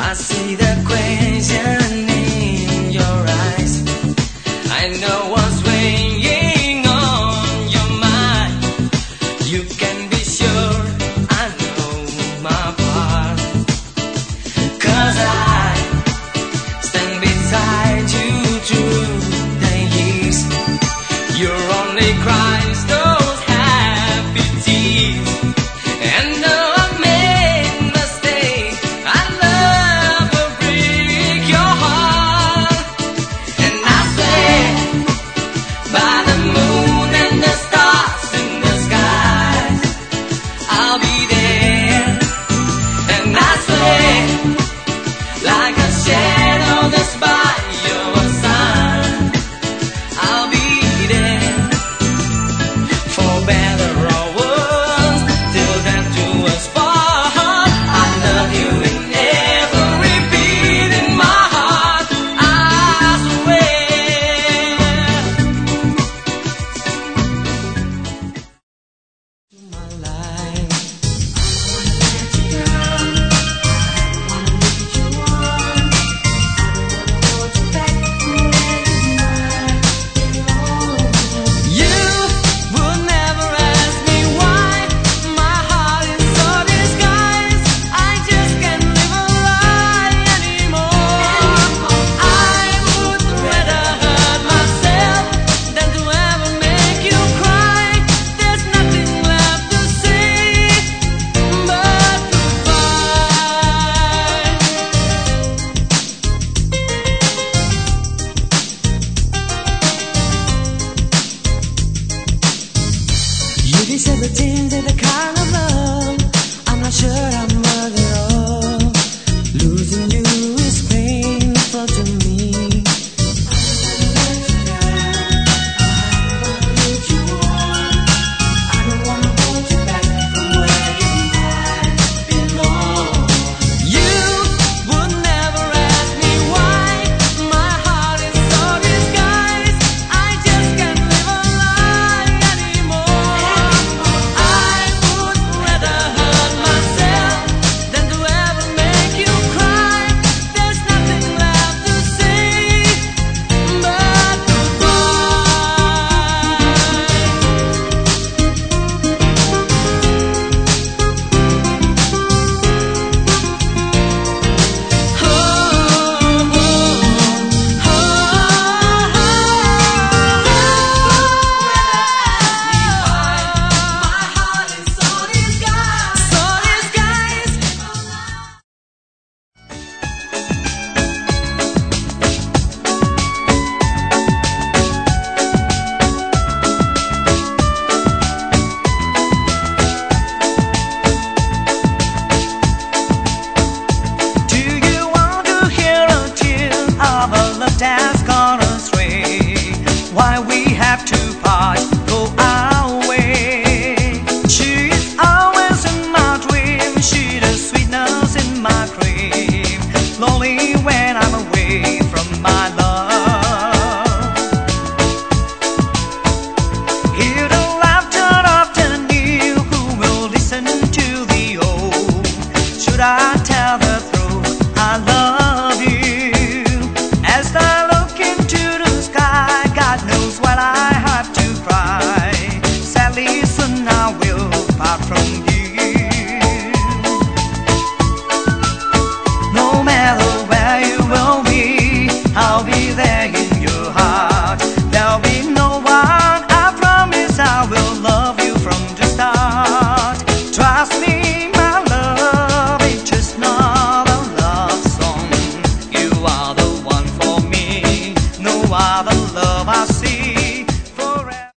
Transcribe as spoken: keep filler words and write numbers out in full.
I see the question in your eyes. I know what's weighing on your mind. You can be sure I know my part, 'cause I stand beside you through the years. Your only cries, those happy tears. And though I made mistakes, I never break your heart. And I swear by the moon and the stars in the sky, I'll be there. And I swear, like a shadow that's by your side, I'll be there. For better or worse, till then do us part. I love you in every beat in my heart, I swear. My life, you would never ask me why. My heart is so disguised, I just can't live a lie anymore. I would rather hurt myself than to ever make you cry. There's nothing left to say but goodbye. You deserve the things that the kind of love I'm not sure I'm worthy of. Losing you is painful to me. I don't wanna hold you back from where you might belong. You would never ask me why. My heart is so disguised, I just can't live a lie anymore. I would rather hurt myself than to ever make you cry. There's nothing left to say but goodbye. Do you want to hear a tale of a love that's gone astray? Why we have to part, go our way. She's always in my dream, she's the sweetness in my cream. Lonely when I'm away from my love. Hear the laughter of the new, who will listen to the old. Should I tell the truth, I love you? As I look into the sky, God knows what I have to cry. Sadly soon I will part from you.